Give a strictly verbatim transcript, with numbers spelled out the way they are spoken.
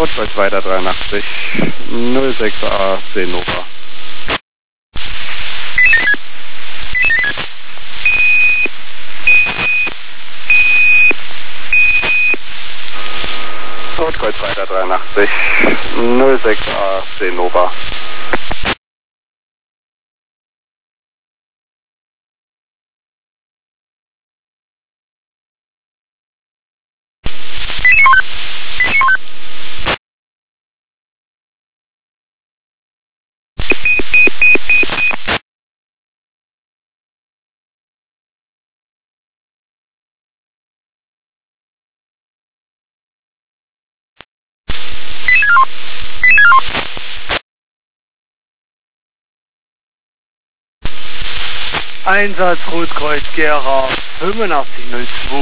Rotkreuz weiter dreiundachtzig, null sechs A, zehn Nova. Rotkreuz weiter dreiundachtzig, null sechs A, zehn Nova. Einsatz Rotkreuz Gera fünfundachtzig null zwei.